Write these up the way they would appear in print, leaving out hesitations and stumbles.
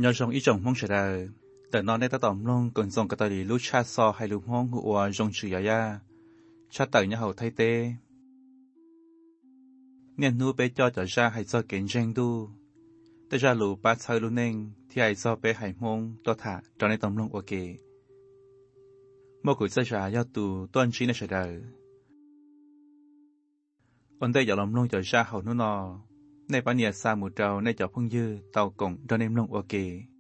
nhớ trong ý chồng mong sẽ đờiแต่นอนในตะต่อมลงก่อนส่งกระต่ายลูกชาซอให้ลูกห้องหัวจงชื่อยาชาเต่าเนี่ยเขาไทยเต้เนี่ยนู้ไปจอจะชาให้ซอเก่งเจงดูแต่ชาลูป้าชายลูกเน่งที่ให้ซอไปให้มงตัวถาจอในต่อมลงโอเคเมื่อกุศลชายาตูต้นชี้ในเฉดอันได้อย่าล้อมลงจะชาเขานู่นนอในปัญญาสามุเจ้าในเจ้าพึ่งยื้อเต่ากงจอในลงโอเค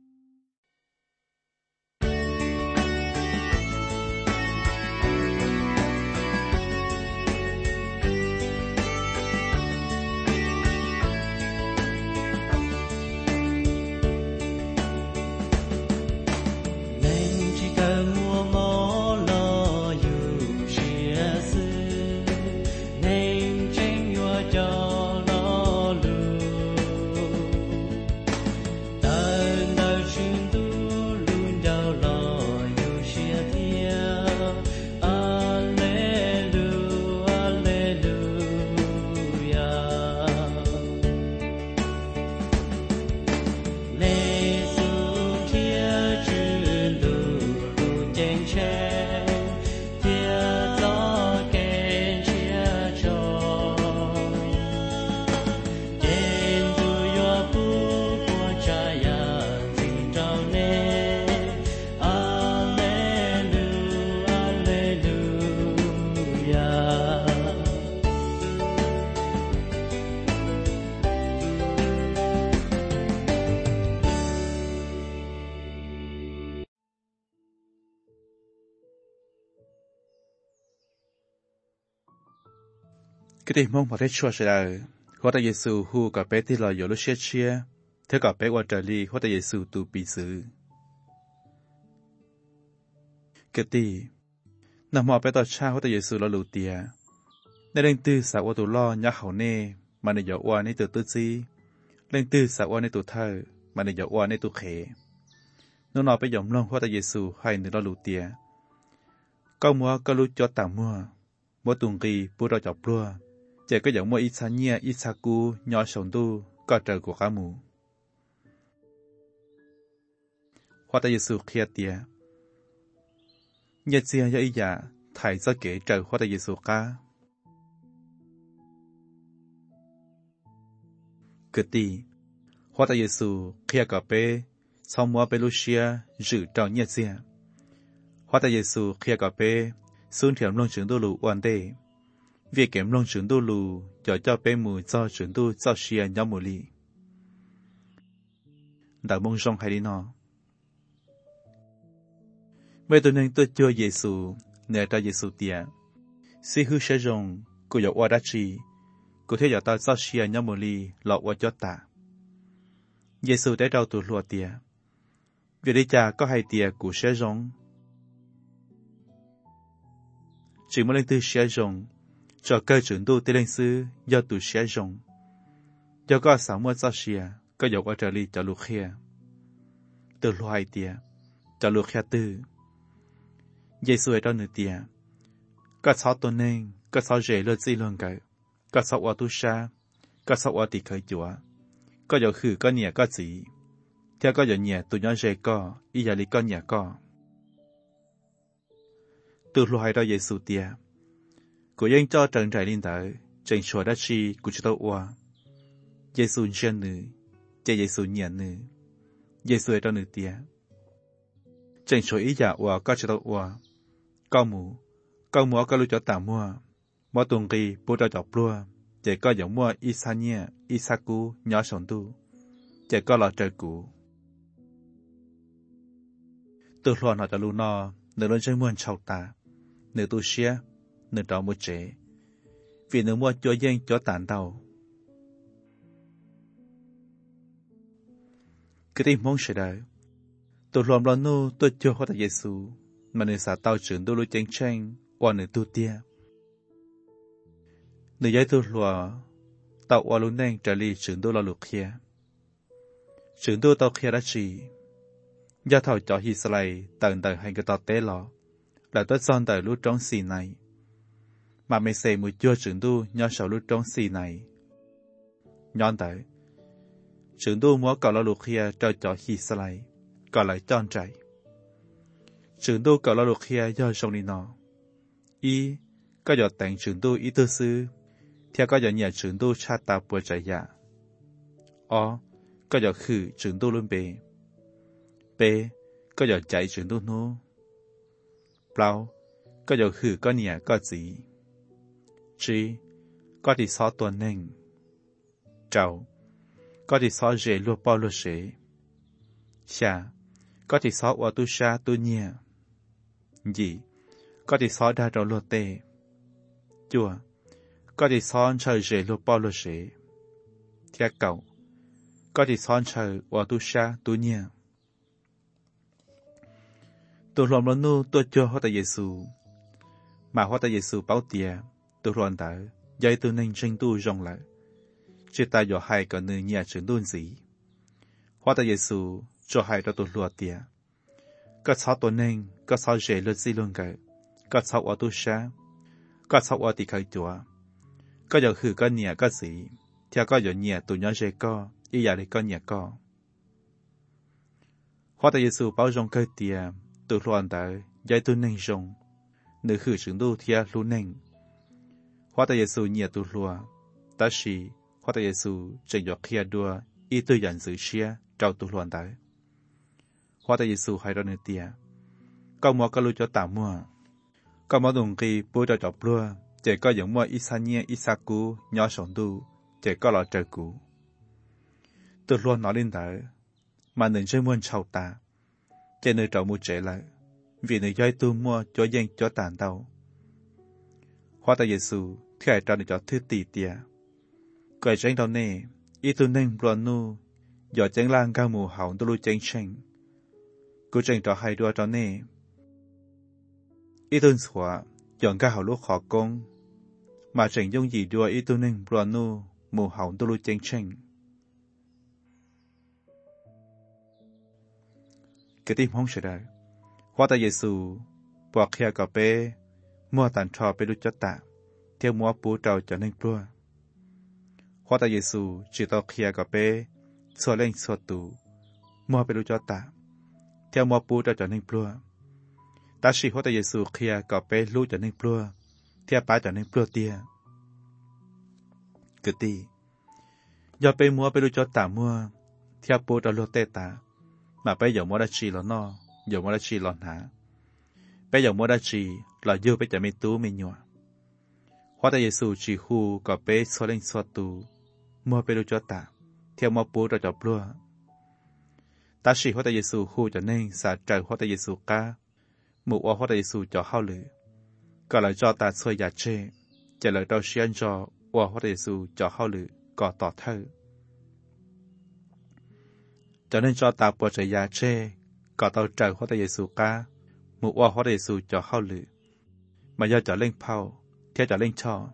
cái điều mong mọi thứ chua sẽ là hóa ta Giêsu hu cả bé thì là有lúc chia chia thế cả bé qua trời li hóa ta Giêsu tu bị xử cái gì nằm mò bé ta cha hóa ta Giêsu là lù tia nên lên tư xã qua tu lo nhá hậu nê mà nên giờ qua nên từ tư gì lên tư xã qua nên tu thơ mà nên giờ qua nên tu khế nó nói bé dòng long hóa ta Giêsu hay nên lo lù tia câu mua câu lú cho tạm mua tuồng kỳ bút ra chọc lúa chỉ có giống mua ít sa nhia ít sa cu nhỏ sống tu có trời của cá mù hoa ta Giêsu kia tia nhật xia cho ý giả thải ra kể trời hoa ta Giêsu cá cứ tì hoa ta Giêsu kia cà phê sau mua pelusia giữ tròn nhật xia hoa ta Giêsu kia cà phê xuân thiểm long trưởng đô lù oan đê việc kiểm long trưởng đô lù cho bé mù cho trưởng đô cho xia nhau mù lì đã mong rong hay đi nó bây tôi nên tôi cho Giêsu nè ta Giêsu tia si hư sẽ rong cô dọc oa đá chi cô thấy ta cho xia nhau mù lì lọ oa cho ta Giêsu để đầu tụ lùa tia việc đi cha có hai tia của sẽ rong chỉ muốn lên từ xe rồng cho cơ trưởng tu tới lên sư do tụ xe rồng do có sáu mươi sáu xe có dọc ở trở đi cho lục khia từ loài tia cho lục khia tư dây xuôi đó nửa tia có sáu tuần nên có sáu rễ lợn gì luôn cả có sáu ô tu sa có sáu ô tì khởi chúa có dọc khử có nhẹ có gì theo có dọc nhẹ tụ nhỏ rễ có ý giờ lý có nhẹ có từ loài đó Giêsu tia, của dân cho trần trải linh tử, trần chùa đất chi của chúng tôi qua, Giêsu chân nữ, cha Giêsu nhận nữ, Giêsu đó nữ tia, trần chùa ý giả qua có chúng tôi qua, con mù có lưu cho tạm mua tuồng kỳ bố cho chọc lúa, chỉ có giống mua Isania, Isaku nhỏ sống tu, chỉ có là trời cũ, từ loài họ cho lưu no, nửa lần chơi muôn chậu ta. Nửa tu xia, nửa đó một chế, vì nửa mua cho dân cho tàn đầu. Cái tim mong sẽ đợi, tôi làm lo nô tôi cho hóa ta Giêsu, mà nửa xã tao trưởng tôi lưu tranh tranh, qua nửa tu tia. Nửa giấy tôi lùa, tao qua luôn neng trả lý trưởng tôi là lục kia. Trưởng tôi tao kia đã chỉ, do thảo cho hi slay tận tận hành cái tao tế lọ. Là tôi son tại lúc trong xì này, mà mày xề mùi chua trưởng tu nhau sầu lúc trong xì này, nhon tới, trường đô múa cọ là lục kia cho trò hi sài cọ lại tròn chạy trường đô cọ là lục kia do sông đi nọ y có giờ tặng trường đô ý tư sư theo có giờ nhà trường đô cha ta bùa chạy dạ có giờ khử trường đô luôn bề có giờ chạy trường đô nô bao có giờ khử có nhà có gì chỉ có đi xóa tuần nền trâu có đi xóa dễ lúa bao lúa dễ xa có đi xóa qua tu sa tu nhà gì có đi xóa đa đầu lúa tê chùa có đi xóa trời dễ lúa bao lúa dễ theo cậu có đi xóa trời qua tu sa tu nhà tôi làm lần nu tôi cho họ tại Giêsu mà họ tại Giêsu bảo tiề tôi làm tới dạy tôi nên tranh tu rong lại chỉ ta giờ hai cái nơi nhà trường đôn gì họ tại Giêsu cho hai đó tôi lùa tiề có sáu tôi nên có sáu dễ lượt gì luôn cái có sáu ở tu sa có sáu ở thì khai chùa có giờ khử có nhà có gì theo có giờ nhà tôi nhớ dễ có ý giờ thì có nhà có họ tại Giêsu bảo rong cái tiề tôi loan tới dạy tôi nên rong nữ khử trường đô thia lu nên hóa tại Giêsu nhà tôi lùa ta chỉ hóa tại Giêsu trình dọc kia đua ý tôi nhận sự chia trao tôi loan tới hóa tại Giêsu hay đó nữa tiề có mua cái lu cho tạm mua có mua đồng kỳ bôi cho chọc lùa chỉ có những mua Isania Isaku nhỏ sống đu chỉ có lọ trời cũ tôi luôn nói lên tới mà nên chơi muôn chầu ta trên nơi trọ mua trẻ lại vì nơi dây tu mua cho dân cho tàn tàu hóa tại Giêsu thì ai cho được cho thứ tỷ tiề cái tranh đầu này ý tu nên buồn nu giờ tranh lang cao mù hậu tu lu tranh cứ tranh cho hai đua cho này ý tu xóa chọn cao hậu lúc khó công mà tranh dùng gì đua ý tu nên buồn nu mù hậu tu lu tranh cái tim không sẽ đời hóa tại Giêsu bỏ kia cà phê mua tàn tròไปดูcho ta theo mua bố trâu cho nên plua hóa tại Giêsu chỉ tao kia cà phê xua lên xua tù muaไปดูcho ta theo mua bố trâu cho nên plua ta chỉ hóa tại Giêsu kia cà phê lưu cho nên plua theo bá cho nên plua tia cái tí giờไปmuaไปดูcho ta mua theo bố trâu lưu tê ta mà bây giờ mua đã chỉ là no giờ mua đã chỉ là hả bây giờ mua đã chỉ là dư bây giờ mấy tú mấy nhọ hóa tại Giêsu chỉ khu có bé xóa lên xóa tù mua bé đồ cho ta theo mua bố cho plua ta chỉ hóa tại Giêsu khu cho nên xả trời hóa tại Giêsu ca mù hóa tại Giêsu cho hao lử có lời cho ta xuôi giả chê trả lời đâu xiên cho hóa tại Giêsu cho hao lử có tỏ thơ cho nên cho ta bỏ chạy giả chê có tao trời hóa tại Giêsu ca mù hóa tại Giêsu cho hao lử mà do trở lên phao theo trở lên cho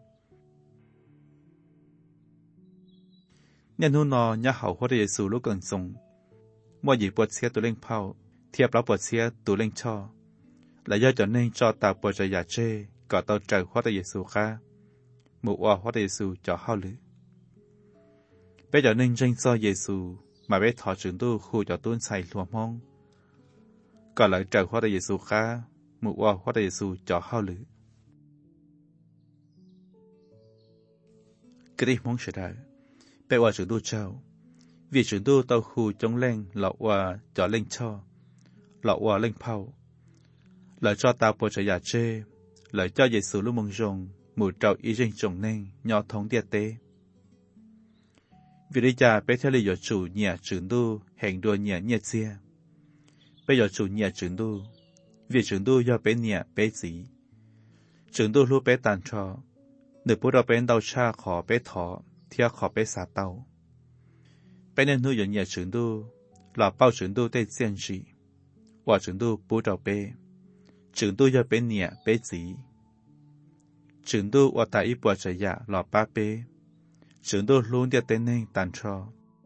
nên hôm nọ nhà hậu hóa tại Giêsu lúc gần sống mua gì bớt xe tụ lên phao theo đó bớt xe tụ lên cho là do trở nên cho ta bỏ chạy giả chê có tao trời hóa tại Giêsu ca mù hóa tại Giêsu cho hao lử bây giờ nên tranh so Giêsu mà bé thọ trưởng tu khu cho tuôn xài lùa mong còn lại trời hóa tại Giêsu ca mù hóa tại Giêsu cho hao lử cái đi mong sẽ đại bé hòa trưởng tu trao vì trưởng tu tàu khu chống lên lọ hòa cho lên cho lọ hòa lên phao lại cho ta bỏ chạy giả chê lại cho Giêsu lúc mong rồng mù trâu ý rình trồng nên nhỏ thống địa tế vì đi cha bé theo lý do chủ nhà trưởng tu hẹn đua nhà nhiệt xe bây giờ chủ nhà trưởng tu vì trưởng tu do bé nhà bé gì trưởng tu lúc bé tàn trò nửa bữa đó bé đau cha khó bé thọ theo khó bé xả tàu bé nên nuôi nhà trưởng tu là bao trưởng tu tây xiên gì và trưởng tu bố đầu bé trưởng tu do bé nhà bé gì trưởng tu và tại ít bữa chạy giả là ba bé trưởng tu luôn địa tên nên tàn trò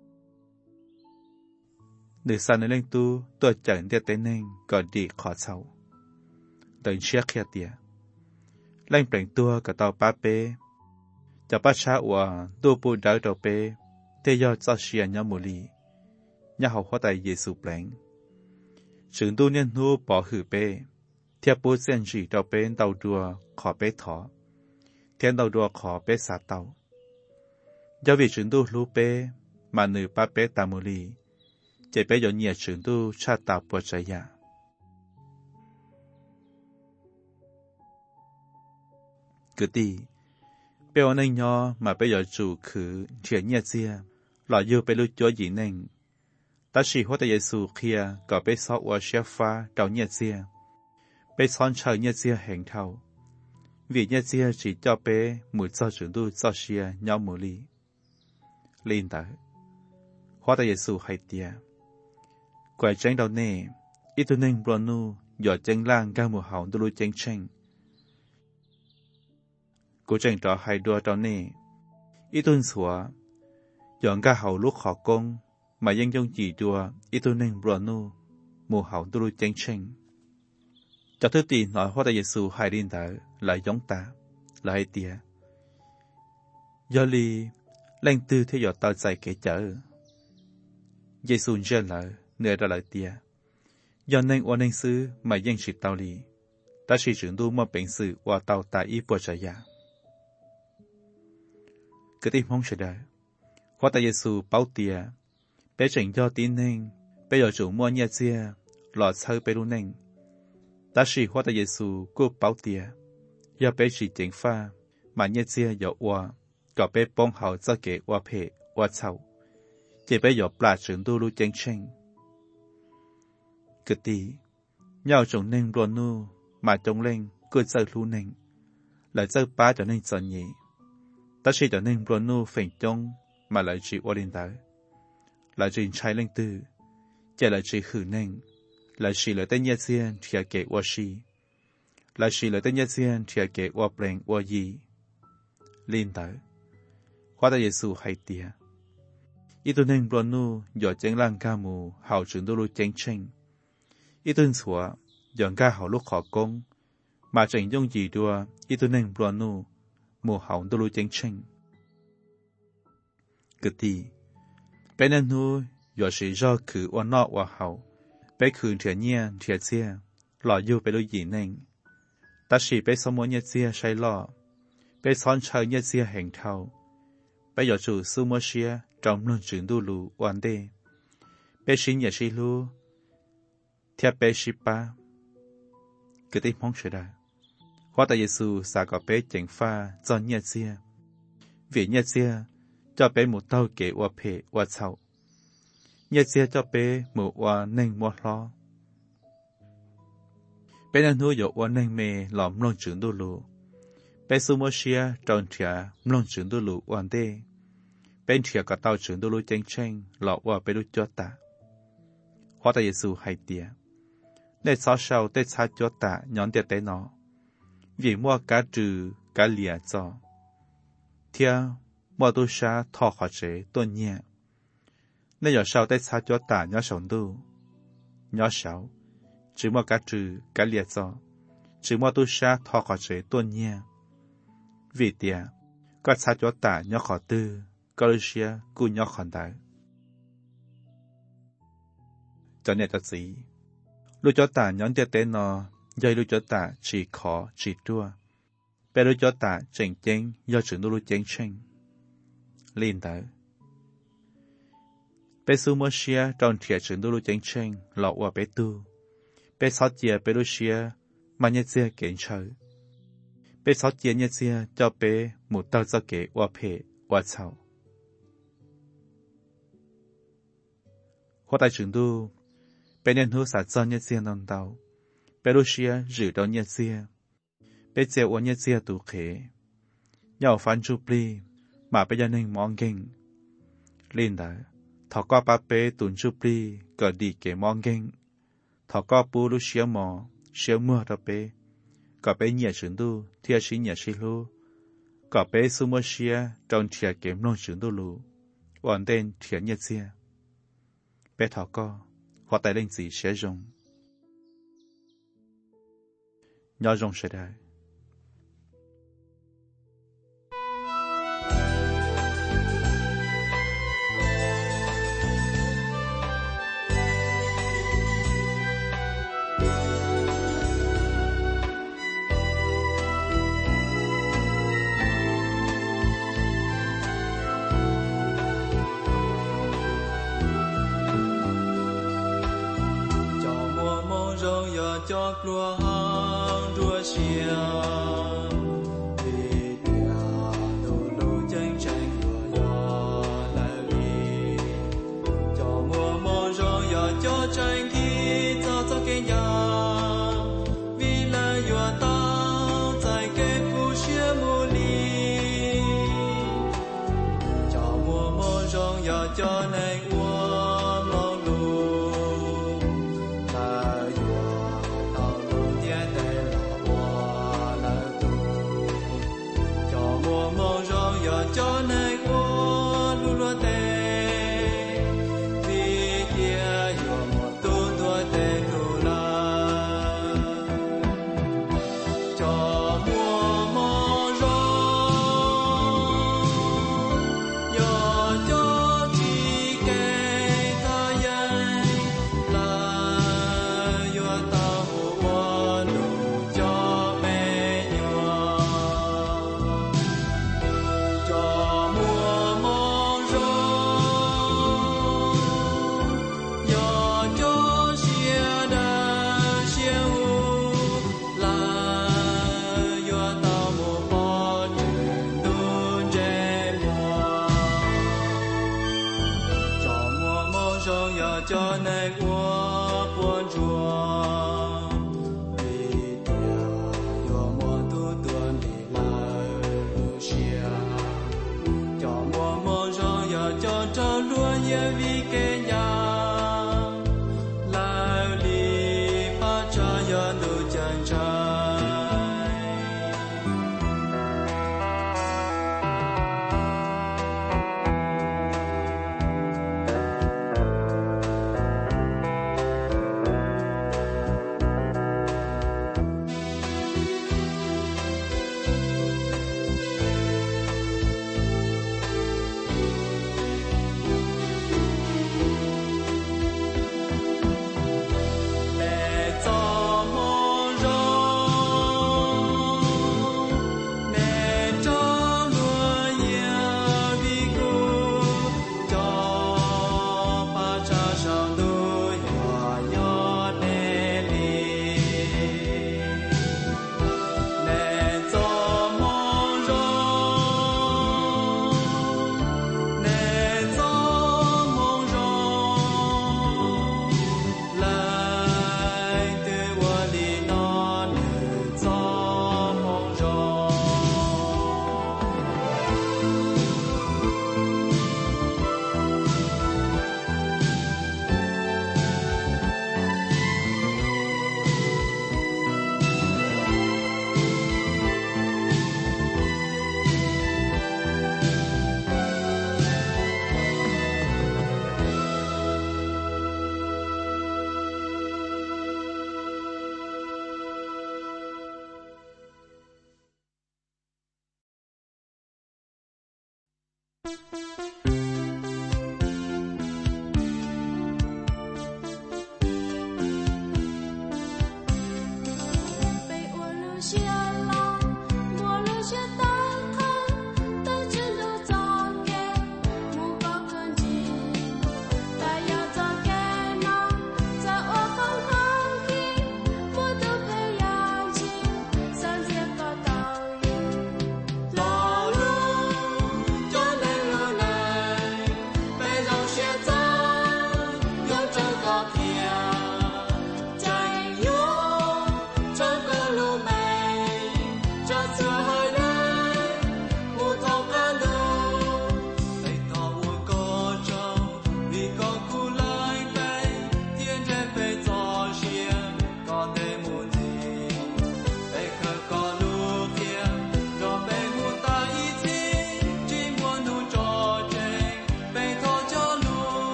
nửa sáng lên tu tôi chẳng địa tên nên còn đi khó sầu đừng chia kia tiệt lên bèn tua cả tàu ba bê cho bác cha của tu bùi đỡ đầu bê thế do cho xia nhau mù lì nhà học hóa tại Giêsu bèn trường tu nhân nu bỏ hử bê thiệp bố sen chỉ đầu bên đầu đùa khó bê thọ thiên đầu đùa khó bê xả tàu do vì trường tu lú bê mà nữ ba bê tà mù lì chỉ bê do nhiều trường tu cha tạo bùa trái ya cứ đi bê ôn anh nhỏ mà bê giờ chủ khử chuyện nhẹ chia lọ yêu bê lưu chúa gì nên ta chỉ hóa tại Giêsu kia có bê sọ qua xếp pha đầu nhẹ chia bê son chờ nhẹ chia hẹn thầu vì nhẹ chia chỉ cho bê mùi cho trường tu cho xia nhau mùi lì linh tới hóa tại Giêsu hay tia quay tranh đầu nè ít tu nên buồn nu giờ tranh lang ca mùa hậu tu lui tranh tranh cô tranh trò hay đua đầu nè ít tuần xóa dọn ca hậu lúc họ công mà dân trong chỉ đua ít tu nên buồn nu mùa hậu tu lui tranh tranh cho thứ tiền nói hóa tại Giêsu hay linh tới lại giống ta lại tia do li lên tư thế giờ tao dạy kể chở Giêsu dân lại nửa ra lại tia do nên oan nên sư mà dân chỉ tao li ta chỉ trưởng tu mà bệnh sự và tao tại ý bùa trái ya cái tim không sẽ đợi hóa tại Giêsu bảo tia bé chỉnh do tin nên bé giờ chủ mua nhẹ chia lọt sâu bé luôn nên ta chỉ hóa tại Giêsu cô bảo tia do bé chỉ chỉnh pha mà nhẹ chia giờ oa có bé bông hậu cho kể oa phê oa sâu chỉ bé giờ plà trưởng tu lu chênh chênh cái tí nhau trồng nên ruột nu mà trồng lên cứ chơi lu nên lại chơi ba trở nên sợ nhỉ ta chỉ trở nên ruột nu phèn trông mà lại chỉ oa lên tới lại chỉ trái lên tư chỉ lại chỉ khử nên lại chỉ lại tên nhẹ xiên thì kể oa si lại chỉ lại tên nhẹ xiên thì kể oa bèn oa gì lên tới hóa tại Giêsu hay tia ít tu nên buồn nu giờ tranh lang ca mù hậu trường tu lu tranh tranh ít tuần xóa dọn ca hậu lúc họ công mà tranh dung gì đua ít tu nên buồn nu mù hậu tu lu tranh tranh cái gì bên anh nu giờ chỉ do khử oan nọ oan hậu bé khử thiệt nhẹ thiệt xe lọ yêu bé đôi gì nên ta chỉ bé sống mỗi nhẹ xe say lọ bé son chơi nhẹ xe hành thâu bây giờ chủ sư mua xe trong lần chuyển tu lù oan đê bé xin nhà sĩ lu theo bé sĩ ba cái tim mong sẽ đợi hóa tại Giêsu xả có bé chỉnh pha cho nhà xe vì nhà xe cho bé một tàu kể oa phê oa sầu nhà xe cho bé một oa nên mua lo bé đang nuôi dỗ oa nên mê lỏm lần chuyển tu lù bé sư mua xe trong thìa lần chuyển tu lù oan đê bên thìa cả tàu trưởng tu lu tranh tranh lọ qua bên lu cho ta hóa tại Giêsu hay tia để sáu sau để sát cho ta nhón tiệt tế nó vì mua cá trừ cá lìa cho thia mua tu sa thọ khó chế tôn nhẹ để giờ sau để sát cho ta nhó sống tu nhó sáu chỉ mua cá trừ cá lìa cho chỉ mua tu sa thọ khó chế tôn nhẹ vì tia có sát cho ta nhó khó tư Galatia cú nhóc hoàn đại. Cho nên ta gì? Lúc cho ta nhón tiệt tế nó, do lúc cho ta chỉ khó chỉ đua. Bé lúc cho ta chỉnh chênh do trưởng lúc chênh chênh. Liên tới. Bé sư mô xia trong thiệt trưởng lúc chênh chênh lọ qua bé tu. Bé sáu chia bé lúc xia mà nhé chia kiện trời. Bé sáu chia nhé chia cho bé một tao cho kể qua phê qua sau. hóa tại trường tu, bé nên hứa sát cho nhất xe non tàu, bé đôi xe giữ đó nhất xe, bé chế uốn nhất xe tủ khế, nhau phán chụp ly, mà bé gia đình mong kinh, lên đó, thọ có ba bé tuần chụp ly, cờ đi kể mong kinh, thọ có bù lúc xe mò, xe mưa đó bé, có bé nhẹ trường tu, thiệt sĩ nhẹ sĩ lu, có bé su mơ xe trong thiệt kém non trường tu lu, ổn định thiệt nhất xe. Bé thọ co, hoặc tại linh gì sẽ dùng. Nhỏ dùng sẽ đại. cho lúa hang đua xia vì tia đồ lúa tranh tranh lúa gió lại vì cho mùa mùa rong ya cho tranh khi cho cái nhà vì là yo tao tại cái khu xia mùa li cho mùa mùa rong ya cho này cho này qua lu lu tê vì kia yo một tu tua tê tu la cho mùa mùa rong yo cho chi kê tha yên là yo ta hoa lu cho mẹ nhỏ cho mùa mùa rong yo cho xia đa xia hu là yo ta mùa bỏ chuyện tu trẻ mùa cho mùa rong yo cho này qua buồn chùa vì tia yo mùa tu tuần đi lại lu xia cho mùa mùa rong ya cho luôn ya vì cái nhà lại đi ba cha ya nu chân trái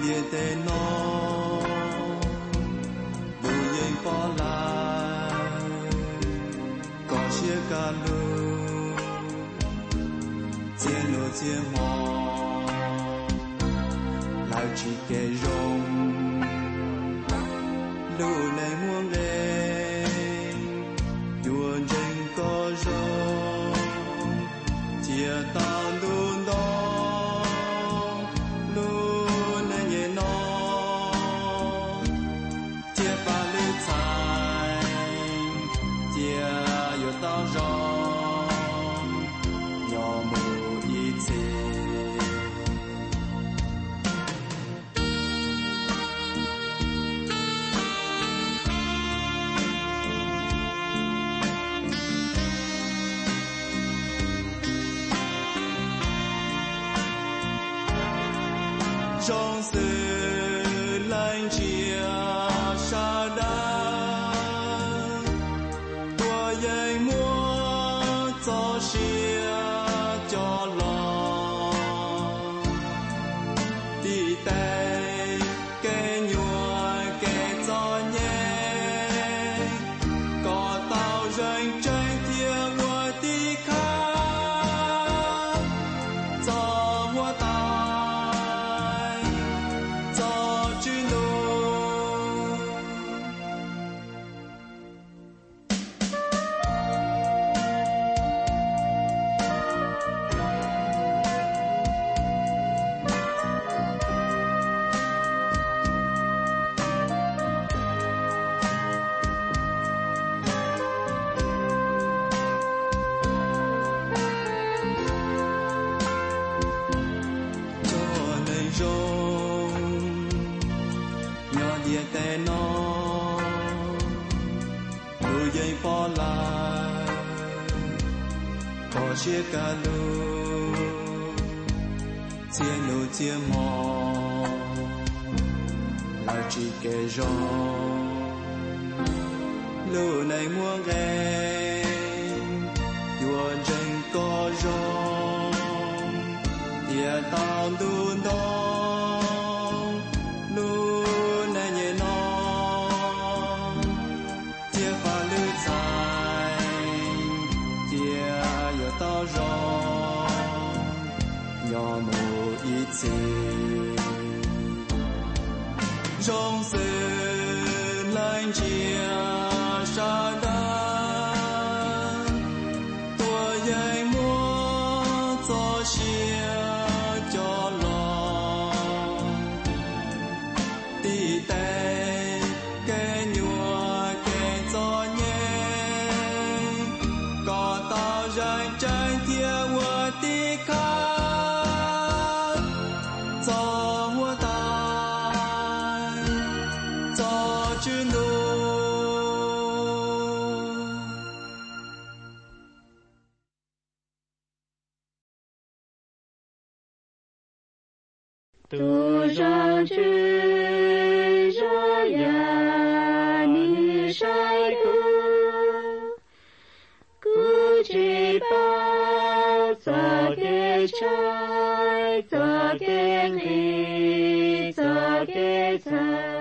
địa tê nó đủ yên bỏ lại có chia cả lu chia nô chia mò lại chỉ kể rong lu này muôn đê đuôn rình có rong chia tao đun đó trong sự lạnh chia xa đá tua dây mua cho xia cho lòng đi tay kê nhua kê cho nhẹ có tao rành tranh thiên hoa tí khác cho hoa tao tê nó đôi dây bỏ lại có chia cả lu chia nô chia mò lại chỉ kể rong lu này muôn ghé đuôn rình có rong địa tao đun đó tao rong nhỏ mù ít gì trong sự lạnh chia xa đá tua dây mua cho chia cho lòng đi tay kê nhua kê cho nhé có tao rành tranh thiên hoa tí khác cho hoa tài cho chuyên đồ tu ra chư ra ya ni sai ku chỉ bao giờ cái trái giờ cái ly giờ cái trái